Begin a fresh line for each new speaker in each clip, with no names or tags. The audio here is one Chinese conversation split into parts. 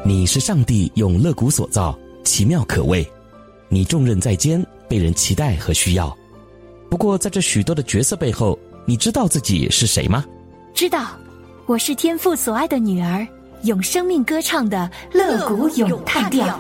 你是上帝用肋骨所造，奇妙可畏。你重任在肩，被人期待和需要。不过在这许多的角色背后，你知道自己是谁吗？
知道，我是天父所爱的女儿，用生命歌唱的肋骨咏叹调。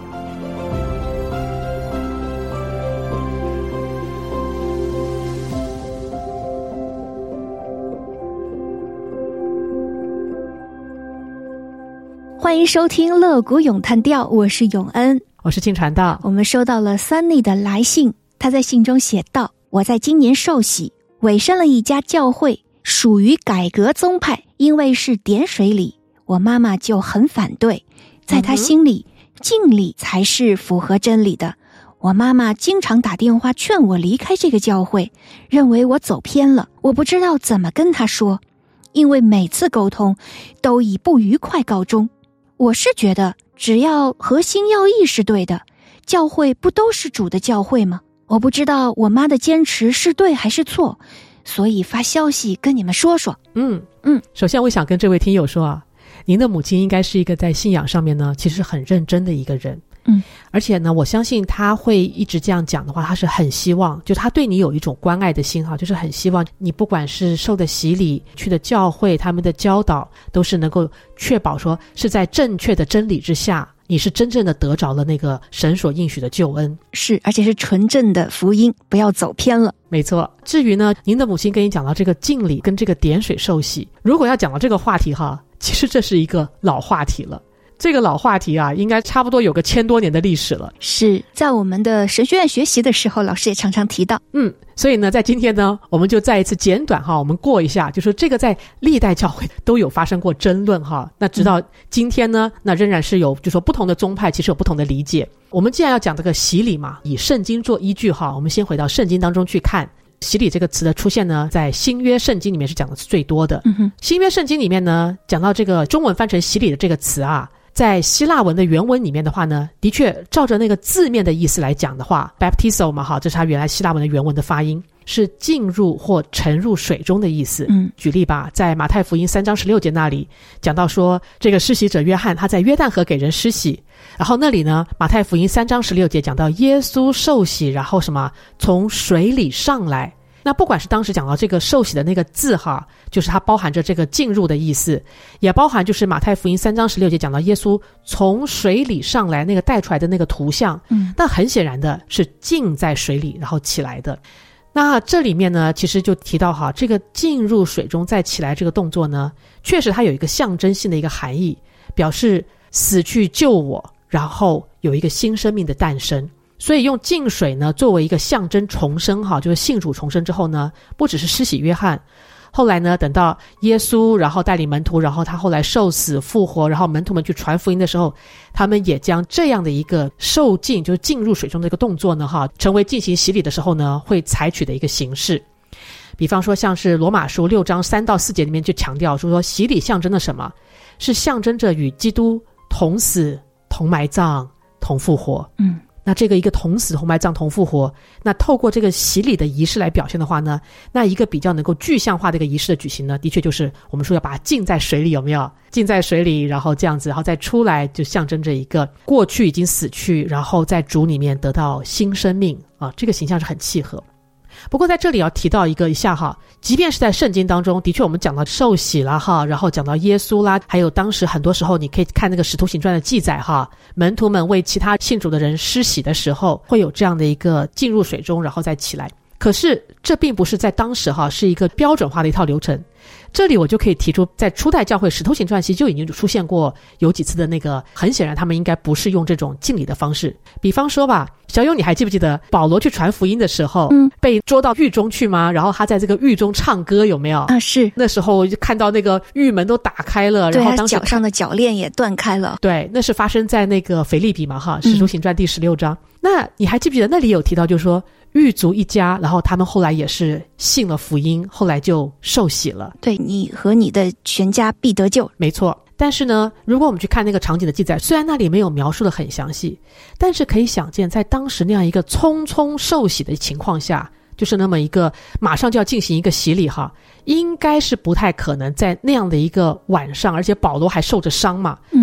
欢迎收听肋骨咏叹调，我是永恩，
我是金传道。
我们收到了Sunny的来信，他在信中写道：我在今年受洗，委身了一家教会，属于改革宗派，因为是点水礼，我妈妈就很反对，在她心里，敬礼才是符合真理的。我妈妈经常打电话劝我离开这个教会，认为我走偏了，我不知道怎么跟她说，因为每次沟通都以不愉快告终。我是觉得只要核心要义是对的，教会不都是主的教会吗？我不知道我妈的坚持是对还是错，所以发消息跟你们说说。
首先我想跟这位听友说啊，您的母亲应该是一个在信仰上面呢其实很认真的一个人。而且呢我相信他会一直这样讲的话，他是很希望，就他对你有一种关爱的心哈，就是很希望你不管是受的洗礼，去的教会，他们的教导都是能够确保说是在正确的真理之下，你是真正的得着了那个神所应许的救恩，
是，而且是纯正的福音，不要走偏了。
没错。至于呢您的母亲跟你讲到这个敬礼跟这个点水受洗，如果要讲到这个话题哈，其实这是一个老话题了。这个老话题啊，应该差不多有个1000多年的历史了。
是在我们的神学院学习的时候，老师也常常提到。
所以呢，在今天呢，我们就再一次简短哈，我们过一下，就是这个在历代教会都有发生过争论哈。那直到今天呢，那仍然是有，就说不同的宗派其实有不同的理解。我们既然要讲这个洗礼嘛，以圣经做依据哈，我们先回到圣经当中去看。洗礼这个词的出现呢，在新约圣经里面是讲的是最多的。新约圣经里面呢，讲到这个中文翻成洗礼的这个词啊，在希腊文的原文里面的话呢，的确照着那个字面的意思来讲的话 baptizo 嘛哈，这是它原来希腊文的原文的发音，是进入或沉入水中的意思。举例吧，在马太福音3章16节那里讲到说，这个施洗者约翰他在约旦河给人施洗，然后那里呢马太福音3章16节讲到耶稣受洗，然后什么从水里上来。那不管是当时讲到这个受洗的那个字哈，就是它包含着这个进入的意思，也包含就是马太福音3章16节讲到耶稣从水里上来那个带出来的那个图像，那很显然的是浸在水里然后起来的。那这里面呢其实就提到哈，这个进入水中再起来这个动作呢，确实它有一个象征性的一个含义，表示死去救我，然后有一个新生命的诞生。所以用浸水呢作为一个象征重生哈，就是信主重生之后呢，不只是施洗约翰，后来呢等到耶稣然后带领门徒，然后他后来受死复活，然后门徒们去传福音的时候，他们也将这样的一个受浸，就是进入水中的一个动作呢哈，成为进行洗礼的时候呢会采取的一个形式。比方说像是罗马书6章3到4节里面就强调说洗礼象征的什么，是象征着与基督同死同埋葬同复活。那这个一个同死同埋葬同复活，那透过这个洗礼的仪式来表现的话呢，那一个比较能够具象化的一个仪式的举行呢，的确就是我们说要把它浸在水里，有没有？浸在水里，然后这样子，然后再出来，就象征着一个过去已经死去，然后在主里面得到新生命啊，这个形象是很契合。不过在这里要提到一下哈，即便是在圣经当中，的确我们讲到受洗啦哈，然后讲到耶稣啦，还有当时很多时候你可以看那个使徒行传的记载哈，门徒们为其他信主的人施洗的时候，会有这样的一个进入水中然后再起来。可是这并不是在当时哈是一个标准化的一套流程。这里我就可以提出，在初代教会使徒行传期就已经出现过有几次的那个，很显然他们应该不是用这种敬礼的方式。比方说吧，小勇你还记不记得保罗去传福音的时候，被捉到狱中去吗？然后他在这个狱中唱歌，有没有啊？
是，
那时候就看到那个狱门都打开了，然后当时
脚上的脚链也断开了。
对，那是发生在那个腓立比嘛哈，使徒行传第16章。那你还记不记得那里有提到，就是说狱卒一家，然后他们后来也是信了福音，后来就受洗了。
对，你和你的全家必得救。
没错。但是呢，如果我们去看那个场景的记载，虽然那里没有描述的很详细，但是可以想见，在当时那样一个匆匆受洗的情况下，就是那么一个马上就要进行一个洗礼哈，应该是不太可能在那样的一个晚上，而且保罗还受着伤嘛，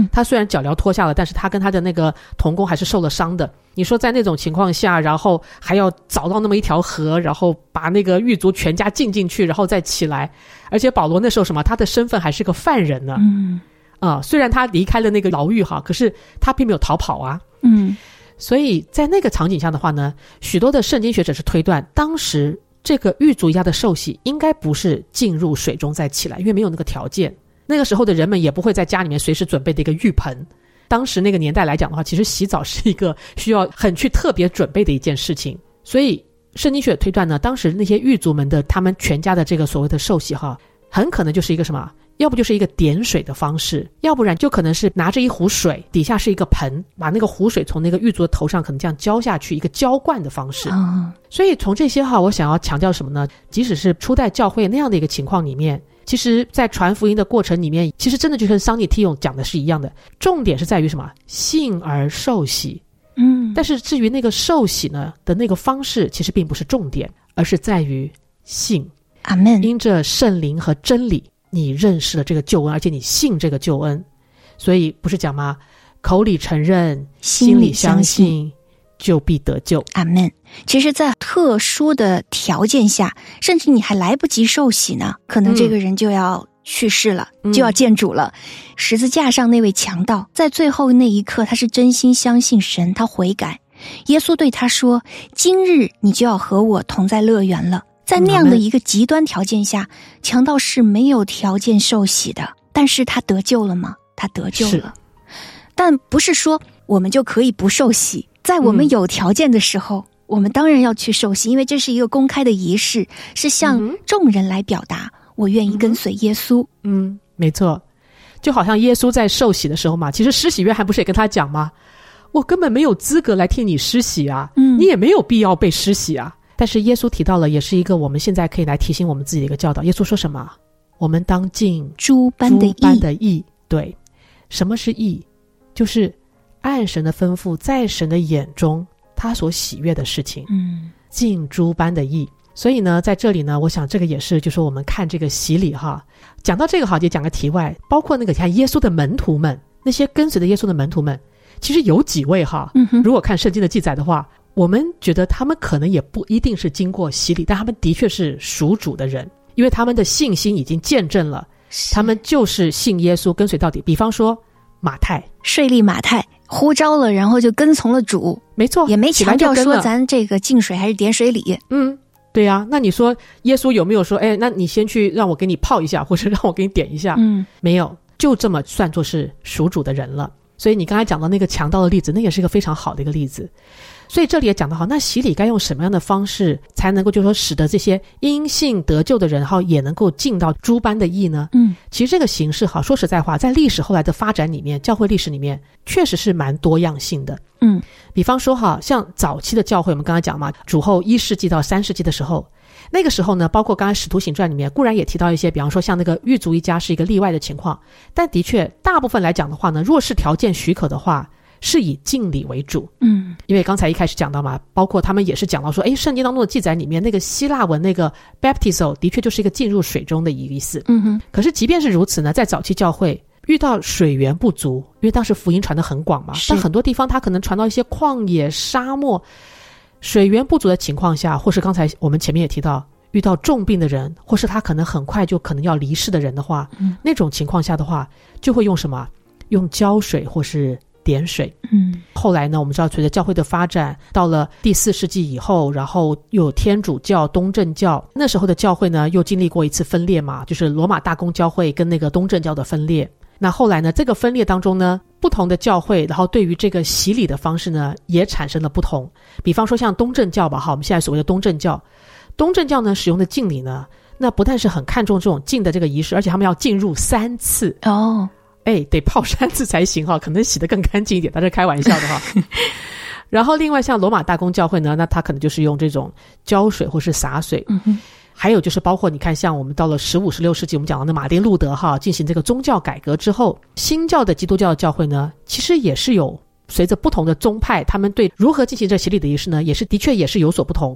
他虽然脚镣脱下了，但是他跟他的那个同工还是受了伤的。你说在那种情况下，然后还要找到那么一条河，然后把那个狱卒全家浸进去，然后再起来。而且保罗那时候什么，他的身份还是个犯人呢。虽然他离开了那个牢狱哈，可是他并没有逃跑啊。所以在那个场景下的话呢，许多的圣经学者是推断，当时这个狱卒家的受洗应该不是进入水中再起来，因为没有那个条件。那个时候的人们也不会在家里面随时准备的一个浴盆。当时那个年代来讲的话，其实洗澡是一个需要很去特别准备的一件事情。所以圣经学者推断呢，当时那些狱卒们的他们全家的这个所谓的受洗哈，很可能就是一个什么，要不就是一个点水的方式，要不然就可能是拿着一壶水，底下是一个盆，把那个湖水从那个狱卒的头上可能这样浇下去，一个浇灌的方式。所以从这些哈，我想要强调什么呢？即使是初代教会那样的一个情况里面，其实在传福音的过程里面，其实真的就跟桑尼提勇讲的是一样的，重点是在于什么？信而受洗。但是至于那个受洗呢的那个方式，其实并不是重点，而是在于信。
阿们。
因着圣灵和真理，你认识了这个救恩，而且你信这个救恩，所以不是讲吗？口里承认，心里相信，就必得救。
阿们。其实在特殊的条件下，甚至你还来不及受洗呢，可能这个人就要去世了，就要见主了。十字架上那位强盗，在最后那一刻他是真心相信神，他悔改。耶稣对他说，今日你就要和我同在乐园了。在那样的一个极端条件下，强盗是没有条件受洗的，但是他得救了吗？他得救了。但不是说我们就可以不受洗，在我们有条件的时候，我们当然要去受洗，因为这是一个公开的仪式，是向众人来表达我愿意跟随耶稣。
没错。就好像耶稣在受洗的时候嘛，其实施洗约翰不是也跟他讲吗？我根本没有资格来替你施洗啊，你也没有必要被施洗啊。但是耶稣提到了，也是一个我们现在可以来提醒我们自己的一个教导。耶稣说什么？我们当尽
诸般的义。
对，什么是义？就是按神的吩咐，在神的眼中他所喜悦的事情，尽诸般的义。所以呢，在这里呢，我想这个也是，就是我们看这个洗礼哈。讲到这个哈，就讲个题外，包括那个看耶稣的门徒们，那些跟随的耶稣的门徒们，其实有几位哈，如果看圣经的记载的话，我们觉得他们可能也不一定是经过洗礼，但他们的确是属主的人，因为他们的信心已经见证了，他们就是信耶稣跟随到底。比方说马太，
税吏马太呼召了，然后就跟从了主。
没错，
也没强调说咱这个净水还是点水礼。
对啊，那你说耶稣有没有说，那你先去让我给你泡一下，或者让我给你点一下？没有，就这么算作是属主的人了。所以你刚才讲到那个强盗的例子，那也是一个非常好的一个例子。所以这里也讲到好，那洗礼该用什么样的方式才能够就是说使得这些因信得救的人也能够尽到诸般的义呢？其实这个形式说实在话，在历史后来的发展里面，教会历史里面确实是蛮多样性的。比方说像早期的教会，我们刚才讲嘛，主后1世纪到3世纪的时候，那个时候呢，包括刚才使徒行传里面固然也提到一些，比方说像那个狱卒一家是一个例外的情况，但的确大部分来讲的话呢，若是条件许可的话，是以敬礼为主。因为刚才一开始讲到嘛，包括他们也是讲到说，圣经当中的记载里面那个希腊文那个 baptizo 的确就是一个进入水中的意思。可是即便是如此呢，在早期教会遇到水源不足，因为当时福音传得很广嘛，但很多地方它可能传到一些旷野沙漠，水源不足的情况下，或是刚才我们前面也提到遇到重病的人，或是他可能很快就可能要离世的人的话，那种情况下的话，就会用什么？用浇水或是点水。后来呢，我们知道随着教会的发展，到了第4世纪以后，然后又有天主教、东正教，那时候的教会呢又经历过一次分裂嘛，就是罗马大公教会跟那个东正教的分裂。那后来呢，这个分裂当中呢，不同的教会然后对于这个洗礼的方式呢也产生了不同。比方说像东正教吧，我们现在所谓的东正教呢使用的敬礼呢，那不但是很看重这种敬的这个仪式，而且他们要进入3次得泡3次才行可能洗得更干净一点，但是开玩笑的然后另外像罗马大公教会呢，那他可能就是用这种浇水或是洒水。还有就是包括你看像我们到了15、16世纪，我们讲到的马丁路德进行这个宗教改革之后，新教的基督教的教会呢，其实也是有随着不同的宗派，他们对如何进行这洗礼的仪式呢，的确也是有所不同。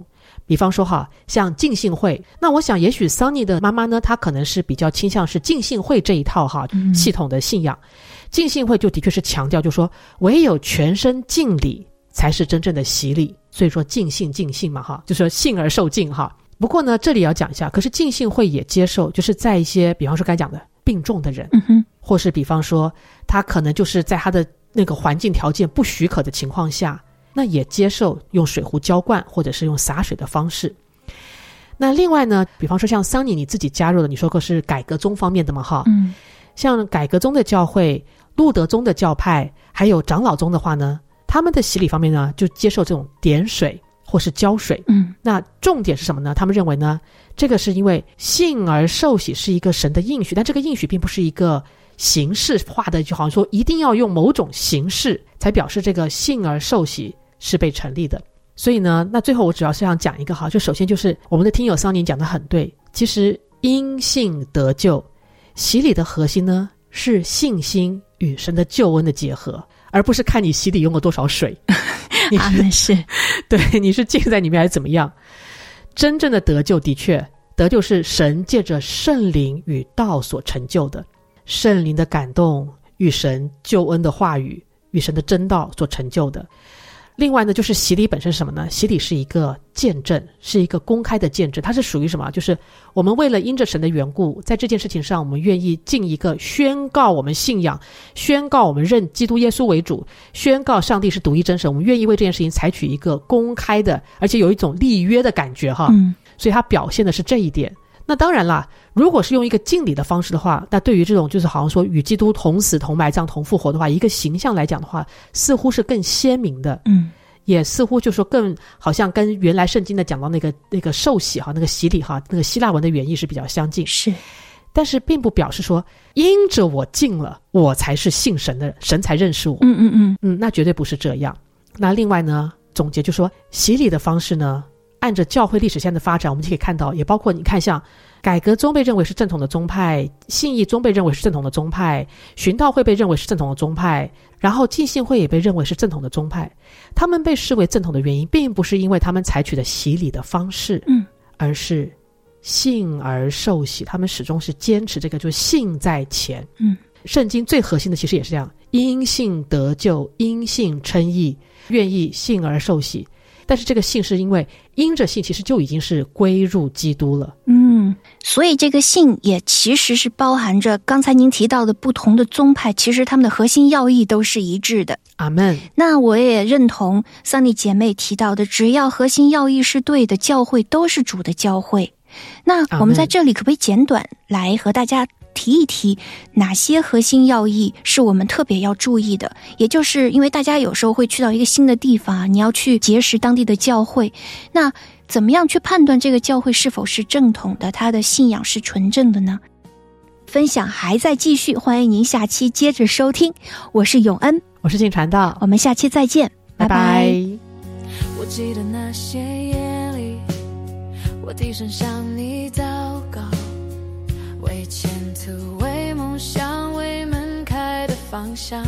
比方说像浸信会，那我想也许桑尼的妈妈呢，她可能是比较倾向是浸信会这一套系统的信仰。浸信会就的确是强调，就说唯有全身敬礼才是真正的洗礼，所以说尽信嘛就说信而受敬不过呢，这里要讲一下，可是浸信会也接受，就是在一些比方说刚才讲的病重的人，或是比方说他可能就是在他的那个环境条件不许可的情况下，那也接受用水壶浇灌或者是用洒水的方式。那另外呢，比方说像桑尼你自己加入的，你说过是改革宗方面的嘛像改革宗的教会、路德宗的教派还有长老宗的话呢，他们的洗礼方面呢就接受这种点水或是浇水。那重点是什么呢？他们认为呢，这个是因为信而受洗是一个神的应许，但这个应许并不是一个形式化的，就好像说一定要用某种形式才表示这个信而受洗是被成立的。所以呢，那最后我主要是想讲一个就首先就是我们的听友桑尼讲得很对，其实因信得救，洗礼的核心呢是信心与神的救恩的结合，而不是看你洗礼用了多少水
是
对，你是浸在里面还是怎么样。真正的得救，的确得救是神借着圣灵与道所成就的，圣灵的感动与神救恩的话语与神的真道所成就的。另外呢，就是洗礼本身是什么呢？洗礼是一个见证，是一个公开的见证，它是属于什么？就是我们为了因着神的缘故，在这件事情上我们愿意尽一个宣告我们信仰，宣告我们认基督耶稣为主，宣告上帝是独一真神，我们愿意为这件事情采取一个公开的，而且有一种立约的感觉所以它表现的是这一点。那当然啦，如果是用一个敬礼的方式的话，那对于这种就是好像说与基督同死同埋葬同复活的话，一个形象来讲的话，似乎是更鲜明的，也似乎就是说更好像跟原来圣经的讲到那个受洗那个洗礼那个希腊文的原意是比较相近。
是，
但是并不表示说因着我敬了，我才是信神的人，神才认识我。那绝对不是这样。那另外呢，总结就说洗礼的方式呢，按着教会历史线的发展，我们就可以看到，也包括你看像改革宗被认为是正统的宗派，信义宗被认为是正统的宗派，循道会被认为是正统的宗派，然后浸信会也被认为是正统的宗派。他们被视为正统的原因，并不是因为他们采取的洗礼的方式，而是信而受洗，他们始终是坚持这个，就是信在前。圣经最核心的其实也是这样，因信得救，因信称义，愿意信而受洗。但是这个信是因为因着信其实就已经是归入基督了。
所以这个信也其实是包含着刚才您提到的不同的宗派，其实他们的核心要义都是一致的。
阿们。
那我也认同桑尼姐妹提到的，只要核心要义是对的，教会都是主的教会。那我们在这里可不可以简短来和大家提一提哪些核心要义是我们特别要注意的？也就是因为大家有时候会去到一个新的地方，你要去结识当地的教会，那怎么样去判断这个教会是否是正统的，他的信仰是纯正的呢？分享还在继续，欢迎您下期接着收听。我是永恩，
我是静传道，
我们下期再见，拜拜。
我记得那些夜里，我低声向你祷告，为前途，为梦想，为门开的方向。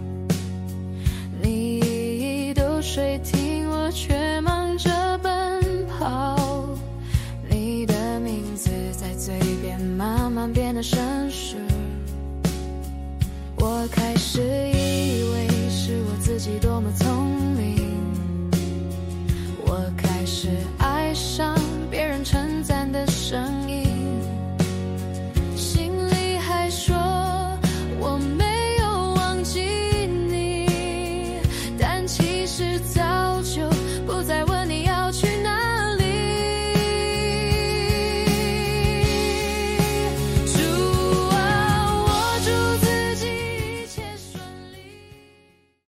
你一渡水停，我却忙着奔跑。你的名字在嘴边慢慢变得生疏，我开始